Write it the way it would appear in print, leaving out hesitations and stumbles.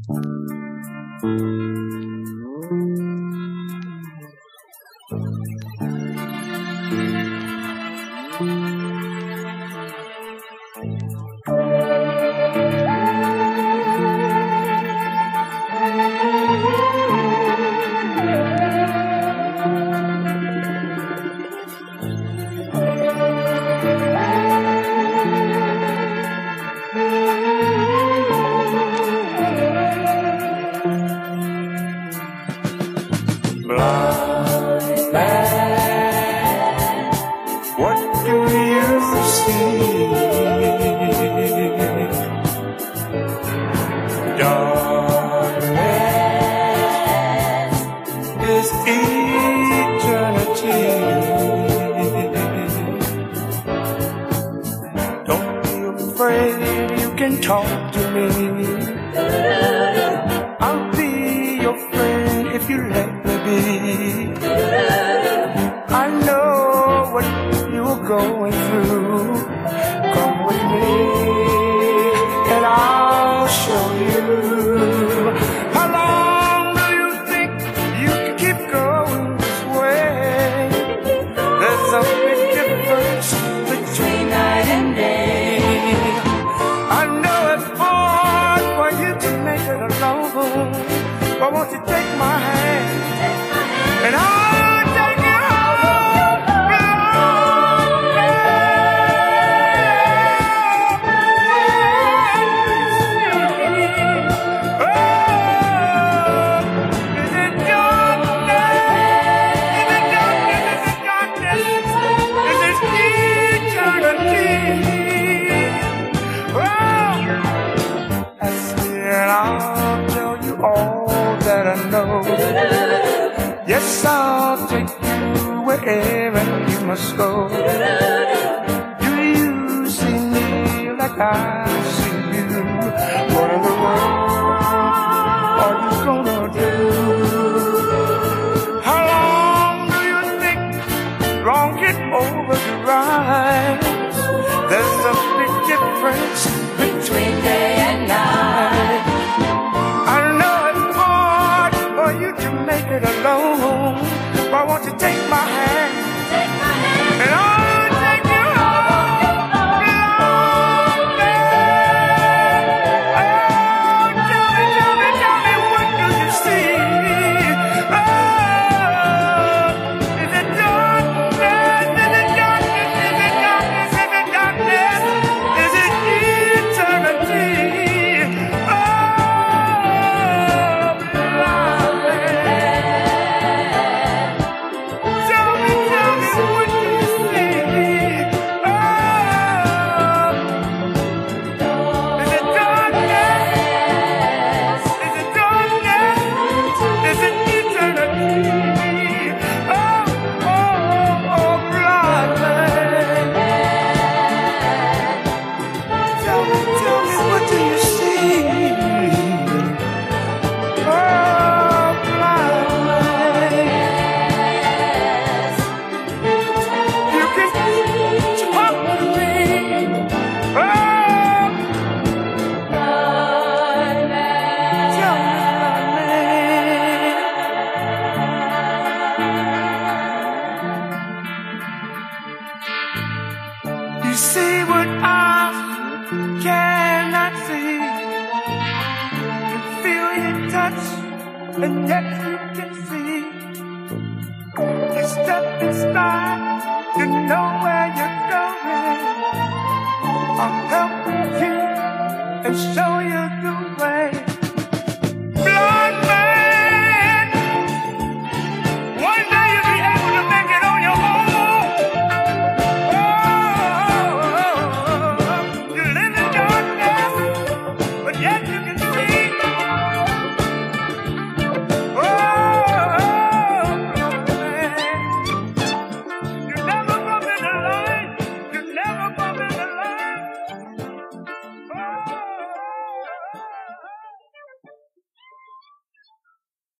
Blind man, what do you see? Darkness is eternity. Don't be afraid, you can talk to me. I'll be your friend if you let me be. I know what you're going through. Come with me and I'll show you. How long do you think you can keep going this way? There's a big difference between night and day. I know it's hard for you to make it alone, but won't you take my hand and I'll take you home? Oh, is it darkness? Is it darkness? Is it darkness? Is it eternity? Oh, ask me and I'll tell you all that I know. Yes, I'll take you wherever you must go. Do you see me like I see you? What in the world are you gonna do? How long do you think wrong get over the right? There's a big difference between day and night. I know it's hard for you to make it alone. Why won't you take my hand? Take my hand. And I'll take you home. Oh, tell me, what do you see? Oh, is it darkness? Is it darkness? Is it darkness? Is it darkness? Is it eternity? Oh, blind man. Tell me, what do you see? Oh, is it darkness? Is it darkness? Is it eternity? Oh, blind man. Tell me, what do you see? Oh, blind man. You can talk to me. Oh, tell me, you see what I cannot see. You feel your touch, and yet you